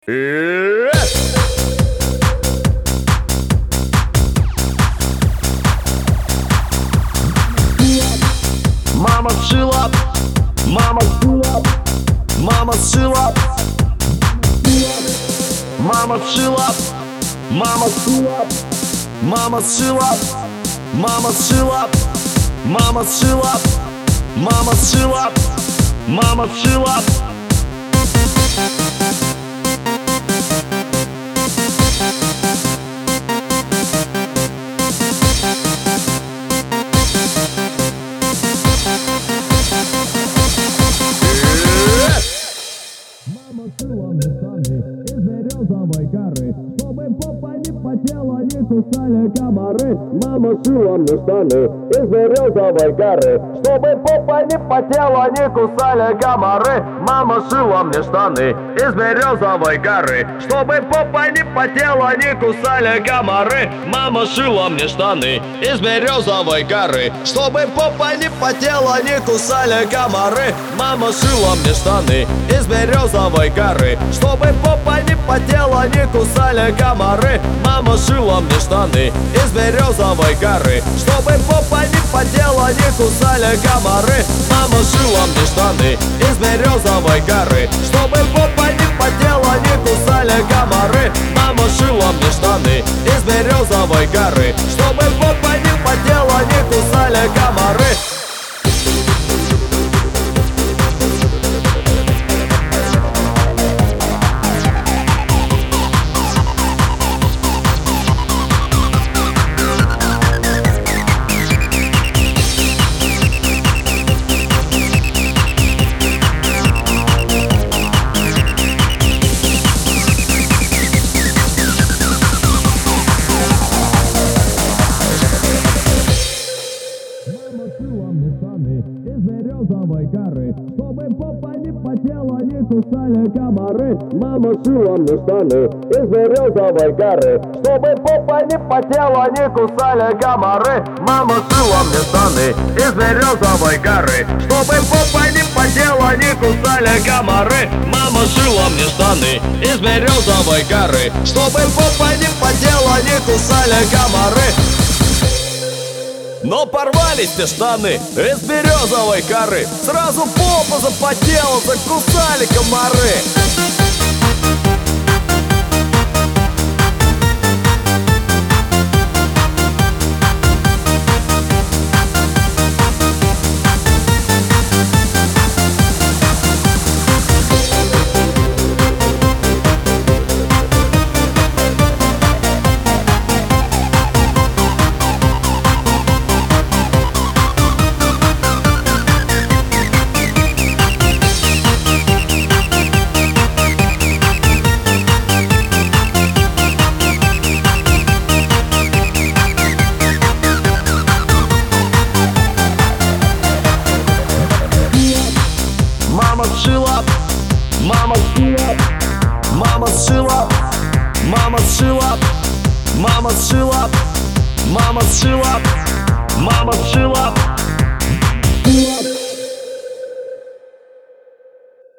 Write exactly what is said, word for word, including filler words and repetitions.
Мама сшила, мама сшила, мама сшила, мама сшила, мама сшила, мама сшила, мама сшила, мама сшила, мама сшила, мама сшила. Мама шила мне штаны из березовой коры, чтобы попа не потела, не кусали комары. Мама шила мне штаны из березовой коры, чтобы попа не потела, не кусали комары. Мама шила мне штаны из березовой коры, чтобы попа не потела, не кусали комары. Мама шила мне штаны из березовой коры, чтобы попа не потела, не кусали комары. Мама шила мне штаны из березовой коры, чтобы попа не потела, не кусали комары. Мама шила мне штаны из березовой коры, чтобы попа не потела, не кусали комары. Мама шила мне штаны из березовой коры, чтобы попа не потела, не кусали комары. Мама шила мне штаны из березовой коры, чтобы попа не потела, не кусали комары. Из березовой коры, чтобы попа не потела, не кусали комары. Мама шила мне штаны из березовой коры, чтобы попа не потела, не кусали комары. Мама шила мне штаны из березовой коры, чтобы попа не потела, не кусали комары. Мама шила мне штаны из березовой коры, чтобы попа не потела, не кусали комары. Но порвались те штаны из березовой коры, сразу попа запотела, закусали комары. Мама сшила, мама сшила, мама сшила, мама сшила, мама сшила, мама сшила, мама сшила.